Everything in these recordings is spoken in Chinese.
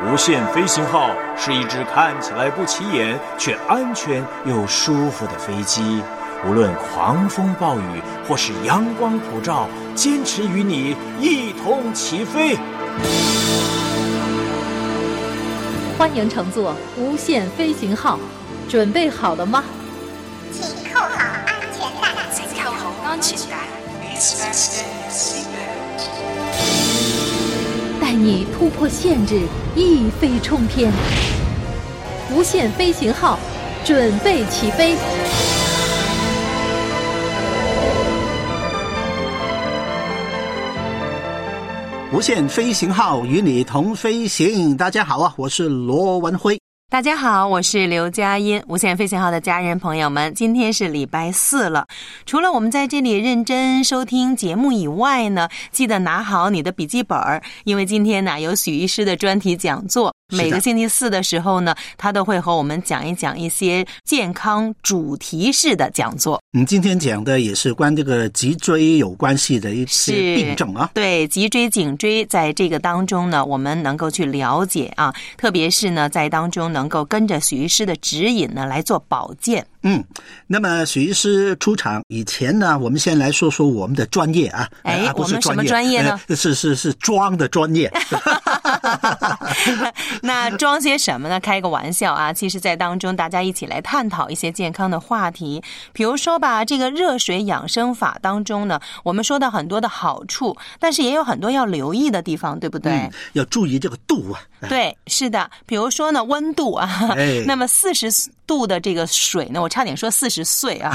无限飞行号是一只看起来不起眼却安全又舒服的飞机，无论狂风暴雨或是阳光普照，坚持与你一同起飞。 欢迎乘坐无限飞行号，准备好了吗？ 请扣好安全带。 请扣好安全带。 带你突破限制，一飞冲天。无限飞行号，准备起飞。 无限飞行号与你同飞行。大家好啊，我是罗文辉。 大家好，我是刘佳音。无限飞行号的家人朋友们，今天是礼拜4了。除了我们在这里认真收听节目以外呢，记得拿好你的笔记本，因为今天呢有许医师的专题讲座。每个星期4的时候呢，他都会和我们讲一讲一些健康主题式的讲座。 今天讲的也是关这个脊椎有关系的一些病症啊。 对，脊椎、颈椎在这个当中呢，我们能够去了解啊，特别是呢，在当中能够跟着许医师的指引呢来做保健。 那么许医师出场以前呢，我们先来说说我们的专业啊。 我们什么专业呢？ 是装的专业。 那装些什么呢？开个玩笑啊！其实在当中大家一起来探讨一些健康的话题，比如说吧，这个热水养生法当中呢，我们说到很多的好处，但是也有很多要留意的地方，对不对？ 要注意这个度啊。 对，是的，比如说呢，温度啊，那么40度的这个水呢，我差点说40岁啊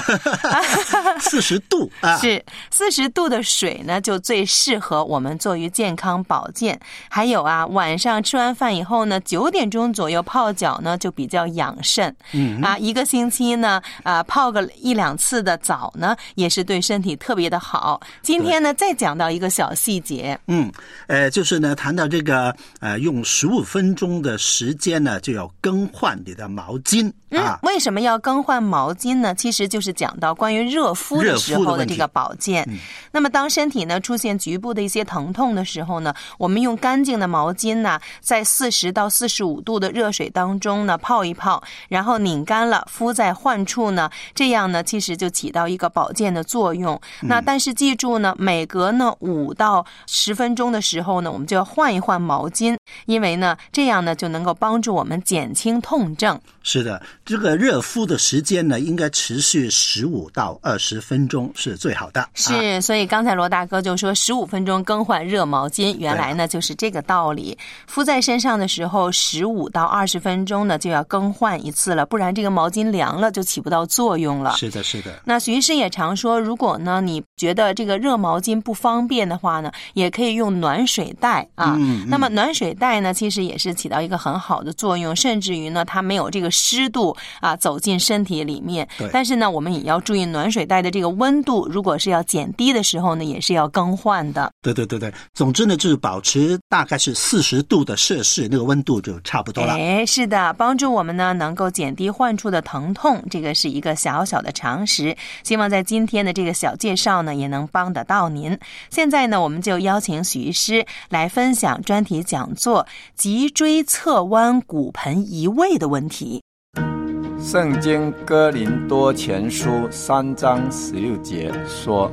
，40度啊， 是40度的水呢，就最适合我们做于健康保健。还有啊，晚上吃完饭以后呢，9点钟左右泡脚呢，就比较养肾。一个星期呢，泡个1-2次的澡呢，也是对身体特别的好。今天呢，再讲到一个小细节， 就是呢，谈到这个用15分钟的时间呢，就要更换你的毛巾。 为什么要更换毛巾呢？其实就是讲到关于热敷的时候的这个保健。那么当身体呢出现局部的一些疼痛的时候呢，我们用干净的毛巾呢，在40到45度的热水当中呢泡一泡，然后拧干了敷在患处呢，这样呢其实就起到一个保健的作用。那但是记住呢，每隔呢5到10分钟的时候呢，我们就要换一换毛巾，因为呢这样呢就能够帮助我们减轻痛症。 是的，这个热敷的时间呢，应该持续15到20分钟是最好的。 是，所以刚才罗大哥就说15分钟更换热毛巾，原来呢就是这个道理。敷在身上的时候15到20分钟呢就要更换一次了，不然这个毛巾凉了就起不到作用了。 是的，是的。 那许医师也常说，如果呢你觉得这个热毛巾不方便的话呢，也可以用暖水袋啊。那么暖水袋呢，其实也是起到一个很好的作用，甚至于呢它没有这个湿度走进身体里面。但是呢我们也要注意暖水袋的这个温度，如果是要减低的时候呢，也是要更换的。 对，总之呢就是保持大概是40度的摄氏，那个温度就差不多了。 是的，帮助我们呢能够减低患处的疼痛，这个是一个小小的常识。希望在今天的这个小介绍呢也能帮得到您。现在呢我们就邀请许医师来分享专题讲座脊椎侧弯骨盆移位的问题。 圣经哥林多前书3章16节说，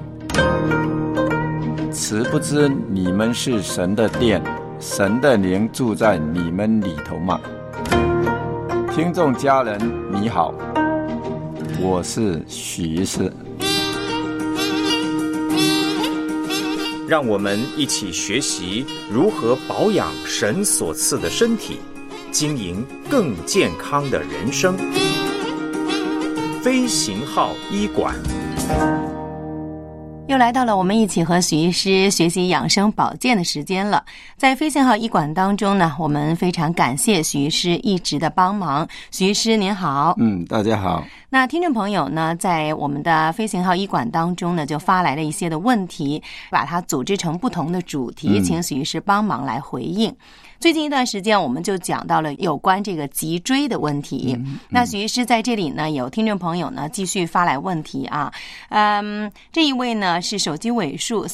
此不知你们是神的殿，神的灵住在你们里头吗？听众家人你好，我是许医师。 让我们一起学习如何保养神所赐的身体，经营更健康的人生。飞行号医馆， 又来到了我们一起和许医师学习养生保健的时间了。在飞行号医馆当中呢，我们非常感谢许医师一直的帮忙。许医师您好。 大家好。 那听众朋友呢，在我们的飞行号医馆当中呢，就发来了一些的问题，把它组织成不同的主题，请许医师帮忙来回应。最近一段时间，我们就讲到了有关这个脊椎的问题。那许医师在这里呢，有听众朋友呢继续发来问题啊。这一位呢是手机尾数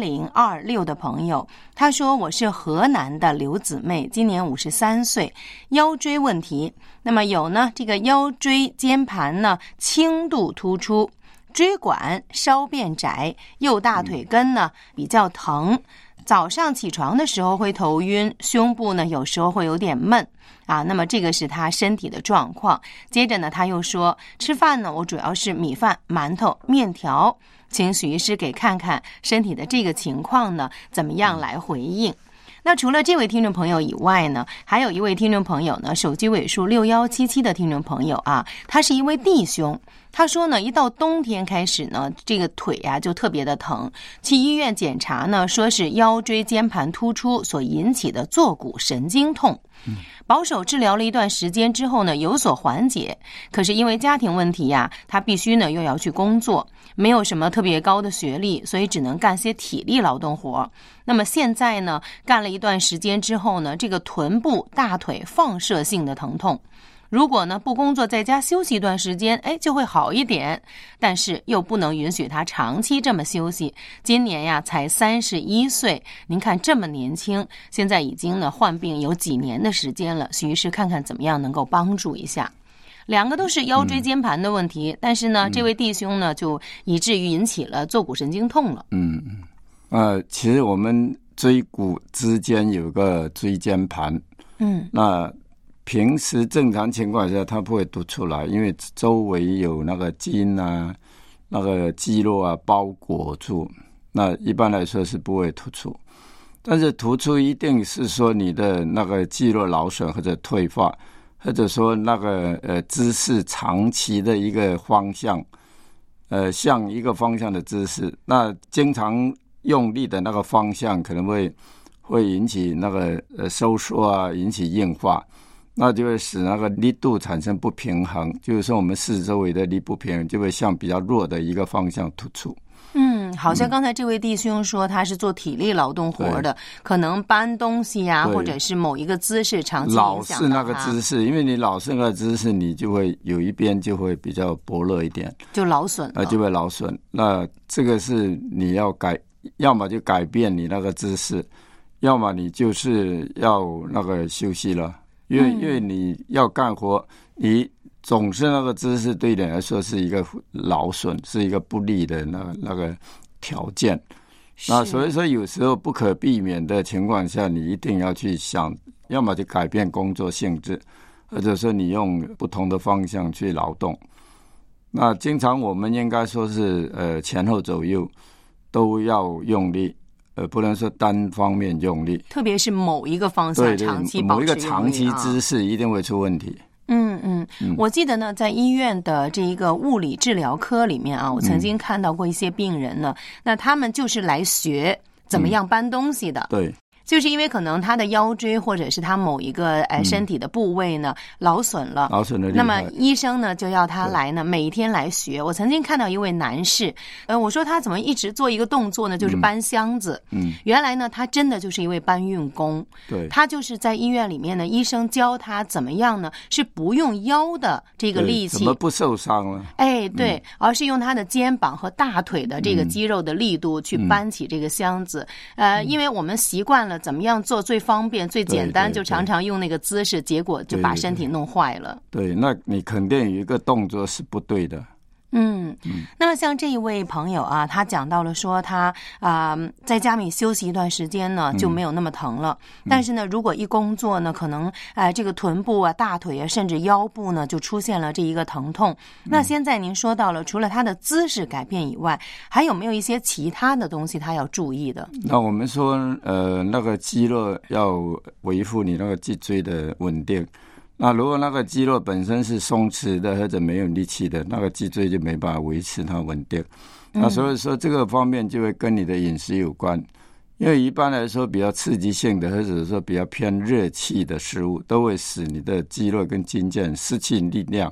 3026的朋友，他说：“我是河南的刘姊妹，今年53岁，腰椎问题。那么有呢这个腰椎间盘呢轻度突出，椎管稍变窄，右大腿根呢比较疼。”早上起床的时候会头晕，胸部呢有时候会有点闷啊。那么这个是他身体的状况。接着呢，他又说吃饭呢，我主要是米饭、馒头、面条，请许医师给看看身体的这个情况呢，怎么样来回应。那除了这位听众朋友以外呢，还有一位听众朋友呢，手机尾数6177的听众朋友啊，他是一位弟兄。他说呢，一到冬天开始呢，这个腿啊就特别的疼，去医院检查呢，说是腰椎间盘突出所引起的坐骨神经痛。保守治疗了一段时间之后呢，有所缓解。可是因为家庭问题呀，他必须呢又要去工作，没有什么特别高的学历，所以只能干些体力劳动活。那么现在呢，干了一段时间之后呢，这个臀部、大腿放射性的疼痛。如果呢不工作，在家休息一段时间，就会好一点，但是又不能允许他长期这么休息。今年呀才31岁，您看这么年轻，现在已经呢患病有几年的时间了。许医师看看怎么样能够帮助一下。两个都是腰椎间盘的问题，但是呢这位弟兄呢就以至于引起了坐骨神经痛了。 其实我们椎骨之间有个椎间盘，那平时正常情况下它不会凸出来，因为周围有那个筋啊、那个肌肉啊包裹住，那一般来说是不会突出。但是突出一定是说你的那个肌肉劳损或者退化，或者说那个姿势长期的一个方向，向一个方向的姿势，那经常用力的那个方向可能会引起那个收缩啊，引起硬化。那就会使那个力度产生不平衡，就是说我们四周围的力不平衡，就会向比较弱的一个方向突出。 好像刚才这位弟兄说他是做体力劳动活的，可能搬东西啊，或者是某一个姿势长期影响到他。 老是那个姿势，因为你老是那个姿势，你就会有一边就会比较薄弱一点， 就劳损了， 就会劳损。那这个是你要要么就改变你那个姿势，要么你就是要那个休息了。因为你要干活，你总是那个姿势对你来说是一个劳损，是一个不利的那个条件。那所以说有时候不可避免的情况下，你一定要去想，要么就改变工作性质，或者说你用不同的方向去劳动。那经常我们应该说是前后左右都要用力。不能说单方面用力， 特别是某一个方向长期保持用力， 某一个长期姿势一定会出问题。 我记得呢，在医院的这一个物理治疗科里面啊，我曾经看到过一些病人呢，那他们就是来学怎么样搬东西的。 对。 就是因为可能他的腰椎或者是他某一个身体的部位呢劳损了，那么医生呢就要他来呢每一天来学。我曾经看到一位男士，我说他怎么一直做一个动作呢，就是搬箱子。原来呢他真的就是一位搬运工。 对， 他就是在医院里面呢，医生教他怎么样呢，是不用腰的这个力气， 怎么不受伤了？ 对，而是用他的肩膀和大腿的这个肌肉的力度去搬起这个箱子。因为我们习惯了怎么样做最方便最简单，就常常用那个姿势，结果就把身体弄坏了。 对，那你肯定有一个动作是不对的。 那么像这一位朋友啊，他讲到了说他在家里休息一段时间呢就没有那么疼了，但是呢如果一工作呢，可能这个臀部啊、大腿啊甚至腰部呢就出现了这一个疼痛。那现在您说到了，除了他的姿势改变以外，还有没有一些其他的东西他要注意的？ 那我们说那个肌肉要维护你那个脊椎的稳定。那如果那个肌肉本身是松弛的或者没有力气的，那个脊椎就没办法维持它稳定。那所以说这个方面就会跟你的饮食有关，因为一般来说比较刺激性的或者说比较偏热气的食物都会使你的肌肉跟筋腱失去力量。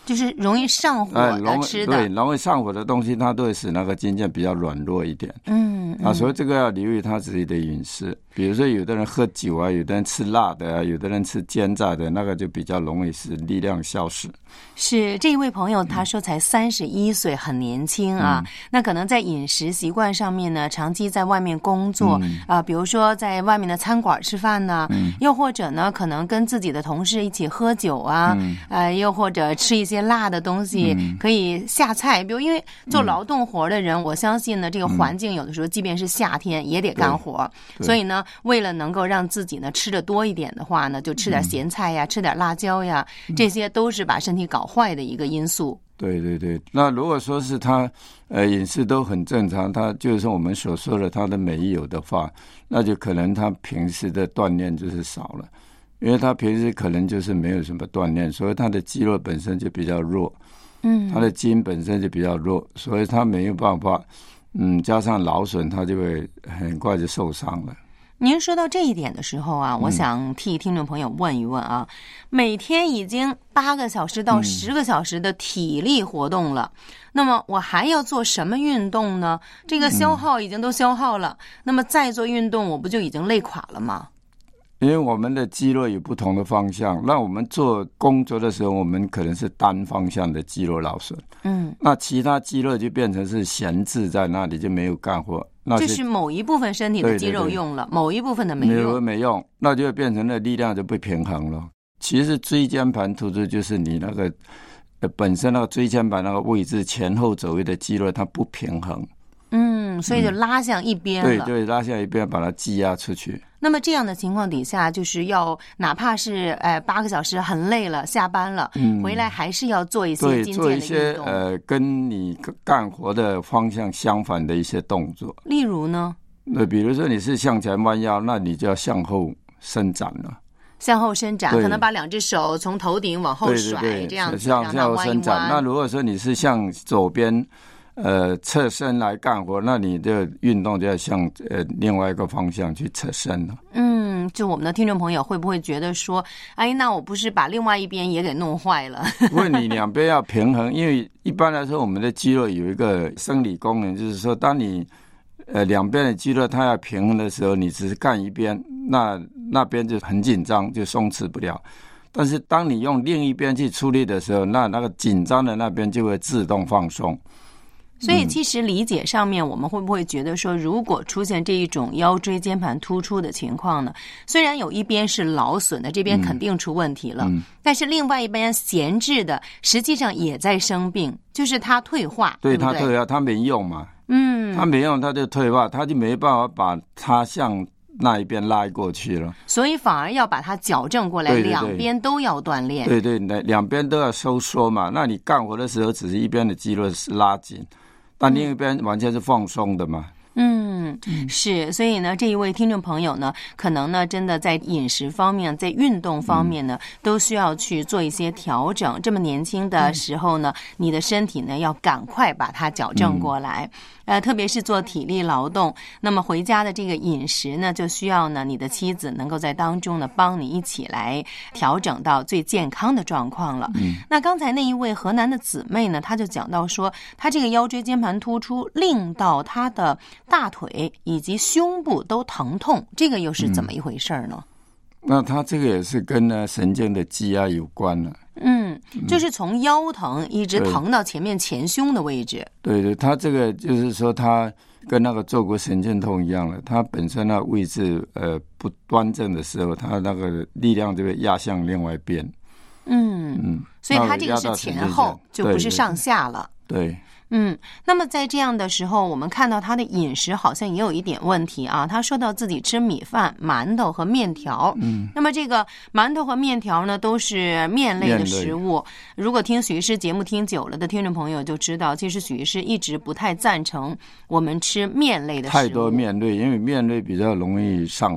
就是容易上火的吃的， 对，容易上火的东西，它都会使那个筋腱比较软弱一点。所以这个要留意他自己的饮食。比如说，有的人喝酒啊，有的人吃辣的啊，有的人吃煎炸的，那个就比较容易使力量消失。 是这一位朋友，他说才31岁，很年轻啊。那可能在饮食习惯上面呢，长期在外面工作比如说在外面的餐馆吃饭呢，又或者呢，可能跟自己的同事一起喝酒啊，又或者吃一些辣的东西，可以下菜。比如因为做劳动活的人，我相信呢，这个环境有的时候，即便是夏天也得干活，所以呢，为了能够让自己呢吃的多一点的话呢，就吃点咸菜呀，吃点辣椒呀，这些都是把身体搞坏的一个因素。 对对对，那如果说是他饮食都很正常，他就是我们所说的他的美有的话，那就可能他平时的锻炼就是少了，因为他平时可能就是没有什么锻炼，所以他的肌肉本身就比较弱，他的基因本身就比较弱，所以他没有办法，加上劳损，他就会很快就受伤了。 您说到这一点的时候啊，我想替听众朋友问一问啊，每天已经8个小时到10个小时的体力活动了，那么我还要做什么运动呢？这个消耗已经都消耗了，那么再做运动，我不就已经累垮了吗？ 因为我们的肌肉有不同的方向，那我们做工作的时候，我们可能是单方向的肌肉劳损，那其他肌肉就变成是闲置在那里，就没有干活。那就是某一部分身体的肌肉用了，对对对，某一部分的没用， 没用，那就变成了力量就不平衡了。其实椎间盘突出就是你那个本身那个椎间盘那个位置前后左右的肌肉它不平衡， 所以就拉向一边了。 对对，拉向一边，把它挤压出去。 那么这样的情况底下，就是要哪怕是8个小时很累了，下班了，回来还是要做一些筋腱的运动， 做一些跟你干活的方向相反的一些动作。 例如呢？ 比如说你是向前弯腰，那你就要向后伸展了。 向后伸展，可能把2只手从头顶往后甩，对对对，这样子向后伸展。那如果说你是向左边侧身来干活，那你的运动就要向另外一个方向去侧身了。 就我们的听众朋友会不会觉得说，哎，那我不是把另外一边也给弄坏了？ 不过你两边要平衡，因为一般来说我们的肌肉有一个生理功能，就是说当你两边的肌肉它要平衡的时候，你只是干一边，那边就很紧张，就松弛不了。但是当你用另一边去出力的时候，那个紧张的那边就会自动放松。 所以其实理解上面，我们会不会觉得说，如果出现这一种腰椎间盘突出的情况呢，虽然有一边是劳损的，这边肯定出问题了，但是另外一边闲置的实际上也在生病，就是它退化，对不对？ 它退化，它没用嘛，它没用，它就退化，它就没办法把它向那一边拉过去了，所以反而要把它矫正过来，对对对，两边都要锻炼， 对对，两边都要收缩嘛。那你干活的时候，只是一边的肌肉是拉紧，但另一边完全是放松的嘛。 是，所以呢，这一位听众朋友呢，可能呢，真的在饮食方面，在运动方面呢，都需要去做一些调整。这么年轻的时候呢，你的身体呢，要赶快把它矫正过来。特别是做体力劳动，那么回家的这个饮食呢，就需要呢，你的妻子能够在当中呢，帮你一起来调整到最健康的状况了。那刚才那一位河南的姊妹呢，她就讲到说，她这个腰椎间盘突出令到她的大腿以及胸部都疼痛，这个又是怎么一回事呢？ 那她这个也是跟神经的积压有关了。 就是从腰疼一直疼到前面前胸的位置。 对对，它这个就是说，它跟那个坐骨神经痛一样了。它本身那位置不端正的时候，它那个力量就会压向另外一边。 所以它这个是前后，就不是上下了。 对。 那么在这样的时候，我们看到他的饮食好像也有一点问题啊。他说到自己吃米饭、馒头和面条。那么这个馒头和面条呢，都是面类的食物。如果听许医师节目听久了的听众朋友就知道，其实许医师一直不太赞成我们吃面类的食物。 太多面类，因为面类比较容易上火。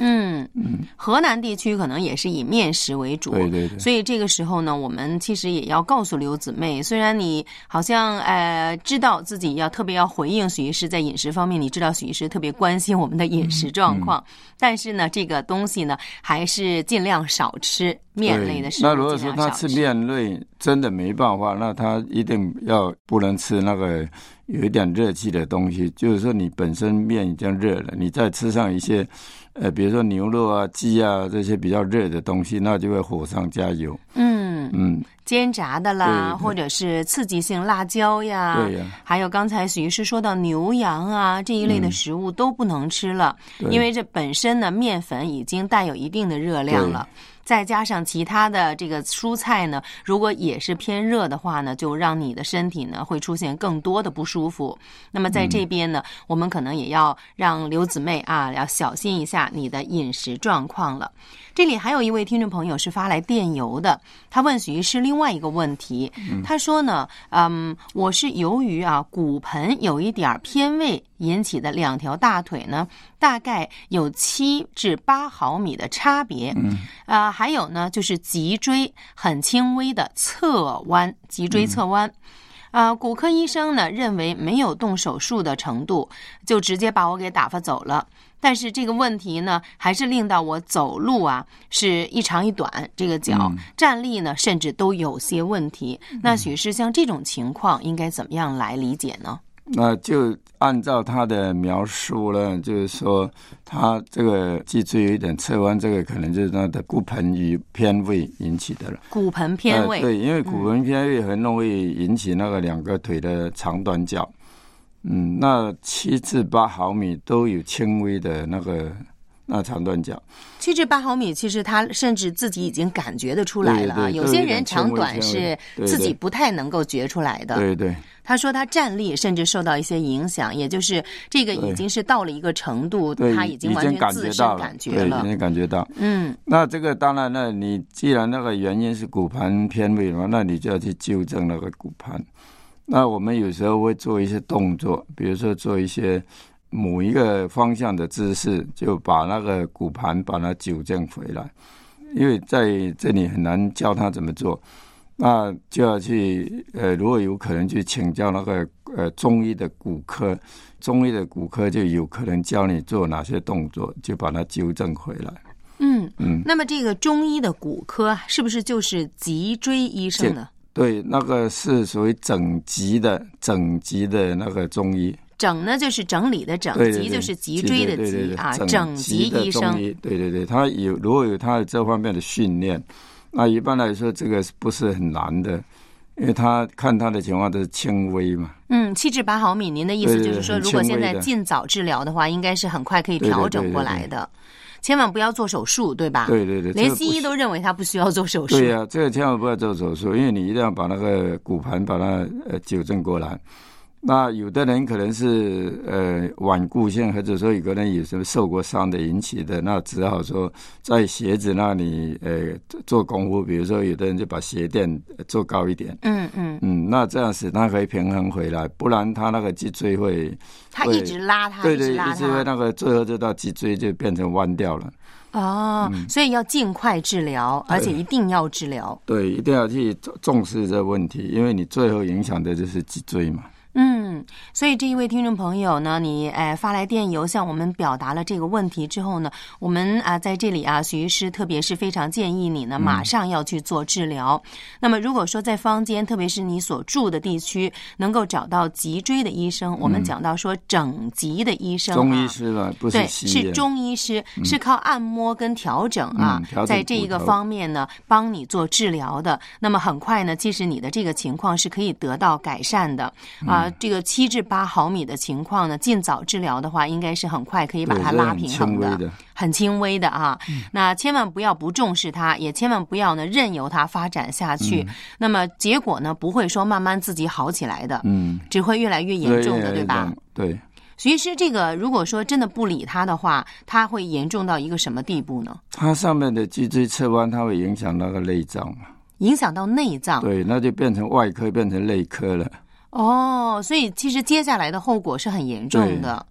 河南地区可能也是以面食为主， 对， 所以这个时候呢，我们其实也要告诉刘姊妹，虽然你好像知道自己特别要回应许医师在饮食方面，你知道许医师特别关心我们的饮食状况，但是呢，这个东西呢还是尽量少吃面类的食物。 那如果说他吃面类真的没办法，那他一定不能吃那个有一点热气的东西，就是说你本身面已经热了，你再吃上一些比如说牛肉啊、鸡啊这些比较热的东西，那就会火上加油。 煎炸的啦，或者是刺激性辣椒呀， 对呀， 还有刚才许医师说到牛羊啊这一类的食物都不能吃了，因为这本身呢面粉已经带有一定的热量了。再加上其他的这个蔬菜呢，如果也是偏热的话呢，就让你的身体呢会出现更多的不舒服。那么在这边呢，我们可能也要让刘姊妹要小心一下你的饮食状况了。这里还有一位听众朋友是发来电邮的，他问许医师另外一个问题，他说呢，我是由于骨盆有一点偏位引起的两条大腿呢，大概有7至8毫米的差别，还有呢就是脊椎很轻微的侧弯，脊椎侧弯。骨科医生呢认为没有动手术的程度，就直接把我给打发走了。但是这个问题呢，还是令到我走路是一长一短，这个脚站立呢，甚至都有些问题。那许是像这种情况，应该怎么样来理解呢？ 那就按照他的描述呢，就是说他这个脊椎有一点侧弯，这个可能就是他的骨盆偏位引起的了。 骨盆偏位， 对，因为骨盆偏位很容易引起那个两个腿的长短脚。那7至8毫米都有轻微的那长短脚。 7至8毫米，其实他甚至自己已经感觉得出来了对， 有些人长短是自己不太能够觉出来的。 对， 他说他站立甚至受到一些影响，也就是这个已经是到了一个程度，他已经完全自身感觉了， 已经感觉到。那这个当然呢，你既然那个原因是骨盆偏位嘛，那你就要去纠正那个骨盆。那我们有时候会做一些动作，比如说做一些某一个方向的姿势，就把那个骨盘把它纠正回来。因为在这里很难教他怎么做，那就要去如果有可能去请教那个中医的骨科，中医的骨科就有可能教你做哪些动作，就把它纠正回来。 那么这个中医的骨科是不是就是脊椎医生呢？ 对，那个是属于整脊的那个中医。 整呢就是整理的整，脊就是脊椎的脊整脊医生。 对，他如果有他这方面的训练，那一般来说这个不是很难的，因为他看他的情况都是轻微嘛。 7至8毫米，您的意思就是说，如果现在尽早治疗的话，应该是很快可以调整过来的。千万不要做手术，对吧？ 对， 连西医都认为他不需要做手术。 对啊，这个千万不要做手术，因为你一定要把那个骨盘把它纠正过来。那有的人可能是顽固性，或者说有个人有什么受过伤的引起的，那只好说在鞋子那里做功夫，比如说有的人就把鞋垫做高一点。那这样使他可以平衡回来，不然他那个脊椎会他一直拉他， 对，一直会那个最后这道脊椎就变成弯掉了。 所以要尽快治疗，而且一定要治疗。 对，一定要去重视这个问题，因为你最后影响的就是脊椎嘛。 所以这一位听众朋友呢，你发来电邮向我们表达了这个问题之后呢，我们在这里许医师特别是非常建议你呢马上要去做治疗。那么如果说在坊间，特别是你所住的地区能够找到脊椎的医生，我们讲到说整脊的医生中医师吧，不是西医， 对，是中医师，是靠按摩跟调整在这一个方面呢帮你做治疗的。那么很快呢，其实你的这个情况是可以得到改善的这个7至8毫米的情况呢，尽早治疗的话，应该是很快可以把它拉平衡的，很轻微的那千万不要不重视它，也千万不要呢任由它发展下去。那么结果呢，不会说慢慢自己好起来的，只会越来越严重的，对吧？ 对。 徐医师，这个如果说真的不理它的话，它会严重到一个什么地步呢？ 它上面的脊椎侧弯，它会影响那个内脏嘛？ 影响到内脏？对， 那就变成外科，变成内科了。 所以其实接下来的后果是很严重的。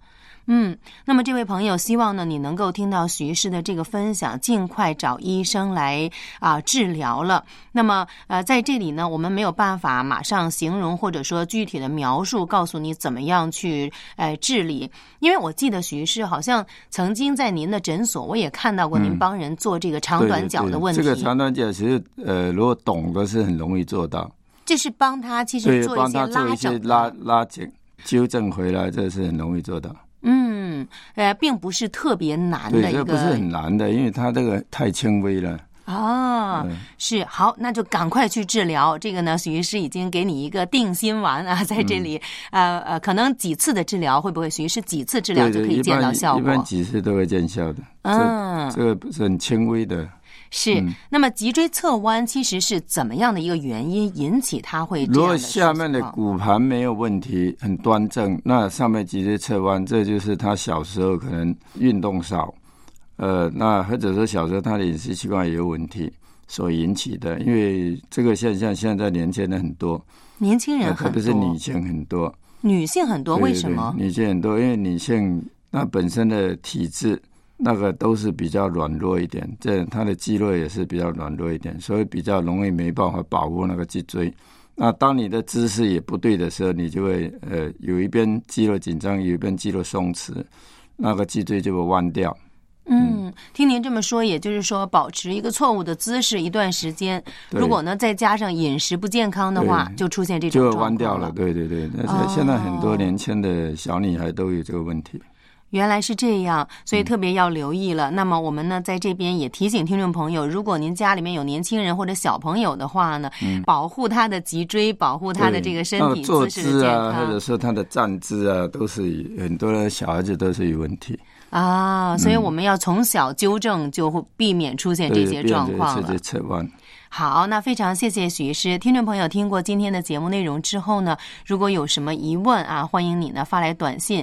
那么这位朋友希望呢，你能够听到徐医师的这个分享，尽快找医生来治疗了。那么在这里呢，我们没有办法马上形容或者说具体的描述，告诉你怎么样去治理。因为我记得徐医师好像曾经在您的诊所，我也看到过您帮人做这个长短脚的问题。 这个长短脚其实如果懂的是很容易做到。 这是帮他其实做一些拉紧纠正回来，这是很容易做到。 并不是特别难的一个， 对，这不是很难的，因为它这个太轻微了。 是好，那就赶快去治疗。这个呢，许医师已经给你一个定心丸啊，在这里，可能几次的治疗，会不会许医师几次治疗就可以见到效果？ 一般几次都会见效的。这个不是很轻微的。 是，那么脊椎侧弯其实是怎么样的一个原因引起它会这样的？ 如果下面的骨盘没有问题，很端正，那上面脊椎侧弯，这就是他小时候可能运动少，那或者说小时候他的饮食习惯也有问题所引起的。因为这个现象现在年轻人很多， 年轻人很多， 特别是女性很多， 女性很多，为什么？ 女性很多，因为女性那本身的体质。那个都是比较软弱一点，这它的肌肉也是比较软弱一点，所以比较容易没办法保护那个脊椎。那当你的姿势也不对的时候，你就会有一边肌肉紧张，有一边肌肉松弛，那个脊椎就会弯掉。 听您这么说，也就是说保持一个错误的姿势一段时间，如果呢再加上饮食不健康的话，就出现这种状况了， 就弯掉了。对，现在很多年轻的小女孩都有这个问题。 原来是这样，所以特别要留意了。那么我们呢，在这边也提醒听众朋友，如果您家里面有年轻人或者小朋友的话呢，保护他的脊椎，保护他的这个身体姿势的健康， 或者说他的站姿啊，都是很多的小孩子都是有问题所以我们要从小纠正，就会避免出现这些状况了。 这侧弯。 好，那非常谢谢许医师。听众朋友听过今天的节目内容之后呢，如果有什么疑问欢迎你呢发来短信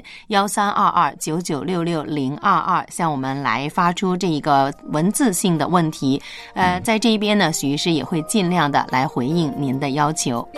132299660022，向我们来发出这一个文字性的问题。在这一边呢，许医师也会尽量的来回应您的要求。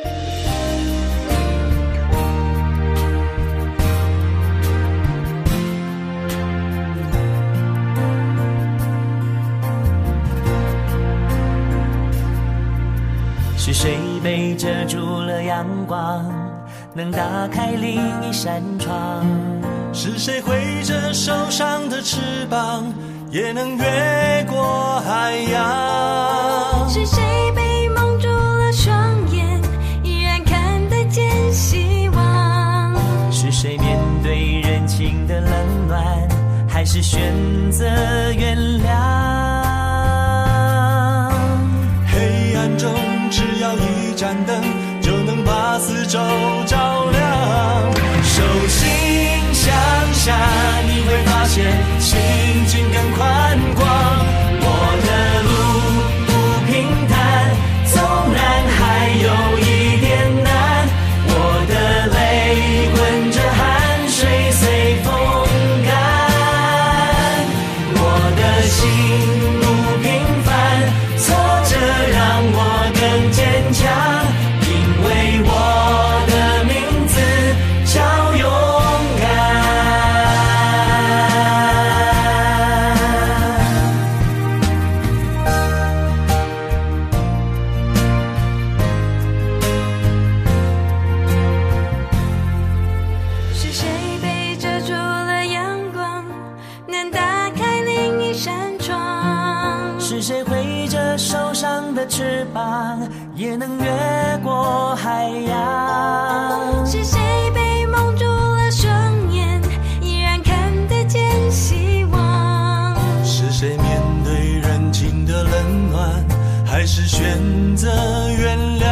是谁被遮住了阳光，能打开另一扇窗？是谁挥着受伤的翅膀，也能越过海洋？ 是谁被蒙住了双眼，依然看得见希望？ 是谁面对人情的冷暖，还是选择原谅？黑暗中只要一盏灯，就能把四周照亮。手心向下，你会发现心境更宽广。我的路不平坦，纵然还有一点难。我的泪混着汗水随风干，我的心不平凡，挫折让我更坚强，因为我的名字叫勇敢。 是谁被遮住了阳光，能打开另一扇窗？ 是谁挥着受伤的翅膀，也能越过海洋？ 是谁被蒙住了双眼，依然看得见希望？ 是谁面对人情的冷暖，还是选择原谅？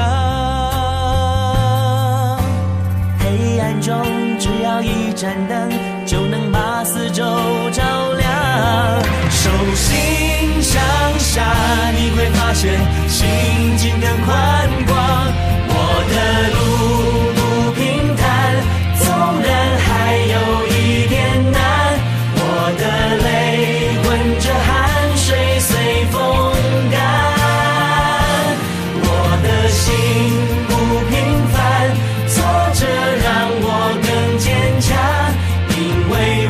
黑暗中只要一盏灯，就能把四周照亮。手心向下，你会发现心境更宽广。我的路不平坦，纵然还有一点难。我的泪混着汗水随风干，我的心不平凡，挫折让我更坚强，因为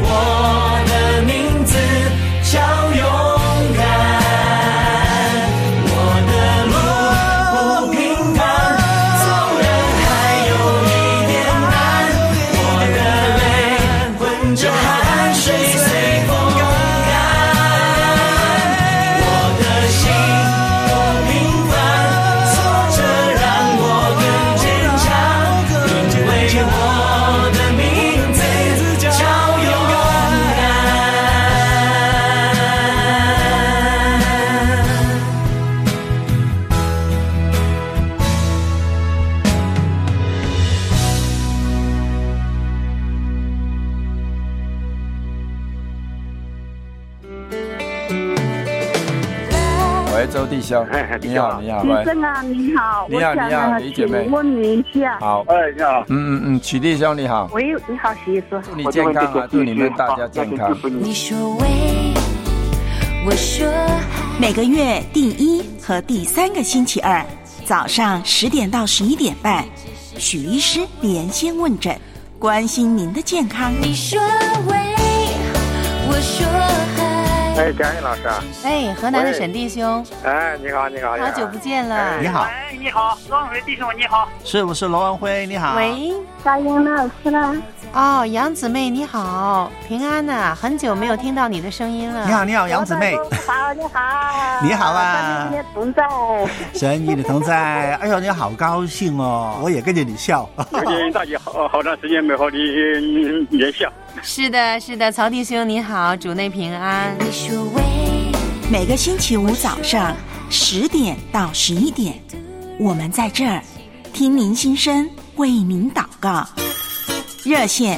喂，周弟兄，你好，你好， 先生啊，你好， 你好，你好，李姐妹， 问你一下。 好， 你好， 曲弟兄你好， 喂，你好，徐医生， 祝你健康啊，祝你们大家健康。 你说喂，我说嗨。 每个月第1和第3个星期二早上10点到11点半，许医师连线问诊，关心您的健康。 你说喂，我说嗨。 佳音老师啊！ 河南的沈弟兄， 你好，你好， 好久不见了。 你好， 你好，罗文辉弟兄，你好， 是我是罗文辉，你好。 喂， 佳音老师啦。 杨姊妹你好，平安呐，很久没有听到你的声音了。 你好，你好，杨姊妹。 好，你好。 你好啊。 神与你同在。 神与你同在。哎呦，你好高兴哦，我也跟着你笑。 大姐好长时间没和你联系。 是的，是的，曹弟兄你好，主内平安。 你说喂， 每个星期五早上10点到11点，我们在这儿听您心声，为您祷告。热线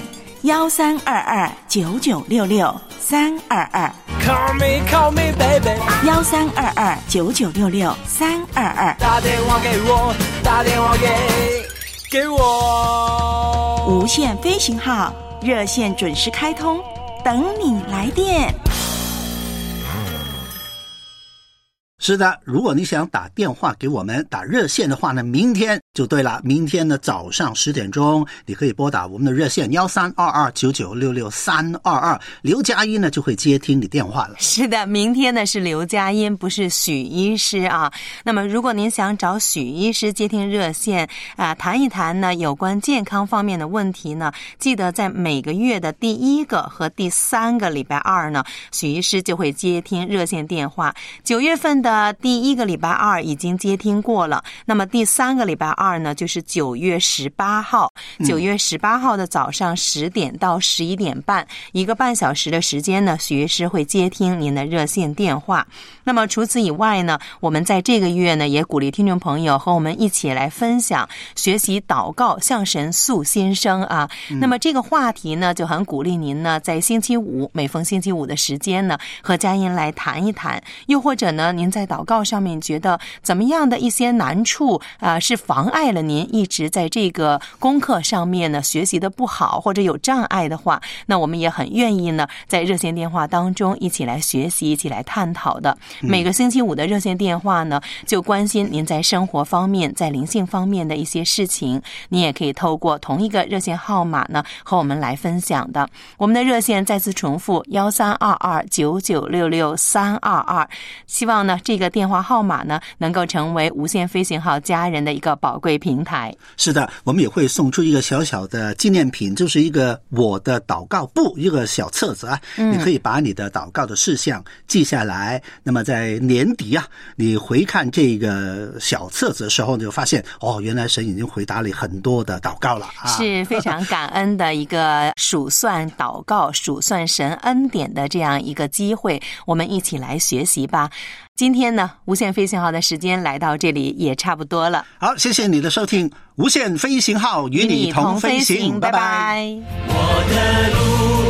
132299663222 Call me baby 132299663222， 打电话给我，打电话给我。 无限飞行号热线准时开通，等你来电。 是的，如果你想打电话给我们打热线的话呢，明天就对了。明天呢早上10点钟，你可以拨打我们的热线132299663222，刘佳音呢就会接听你电话了。 是的，明天呢是刘佳音，不是许医师啊。那么如果您想找许医师接听热线谈一谈呢有关健康方面的问题呢，记得在每个月的第1个和第3个礼拜二呢，许医师就会接听热线电话。9月份的第1个礼拜二已经接听过了，那么第3个礼拜二呢就是9月18号。9月18号的早上10点到11点半，1个半小时的时间呢，许医师会接听您的热线电话。那么除此以外呢，我们在这个月呢也鼓励听众朋友和我们一起来分享学习祷告向神诉心声啊。那么这个话题呢就很鼓励您呢在星期五，每逢星期五的时间呢和佳音来谈一谈，又或者呢您在祷告上面觉得怎么样的一些难处是妨碍了您一直在这个功课上面呢学习的不好或者有障碍的话，那我们也很愿意呢在热线电话当中一起来学习，一起来探讨的。每个星期五的热线电话呢就关心您在生活方面在灵性方面的一些事情，你也可以透过同一个热线号码呢和我们来分享的。我们的热线再次重复132299663222，希望呢这个电话号码呢能够成为无限飞行号家人的一个宝贵平台。 是的，我们也会送出一个小小的纪念品，就是一个我的祷告簿，一个小册子啊，你可以把你的祷告的事项记下来，那么在年底啊你回看这个小册子的时候，你就发现原来神已经回答了很多的祷告了啊， 是非常感恩的一个数算祷告数算神恩典的这样一个机会，我们一起来学习吧。今天呢无限飞行号的时间来到这里也差不多了， 好，谢谢你的收听，无限飞行号与你同飞行，拜拜。 我的路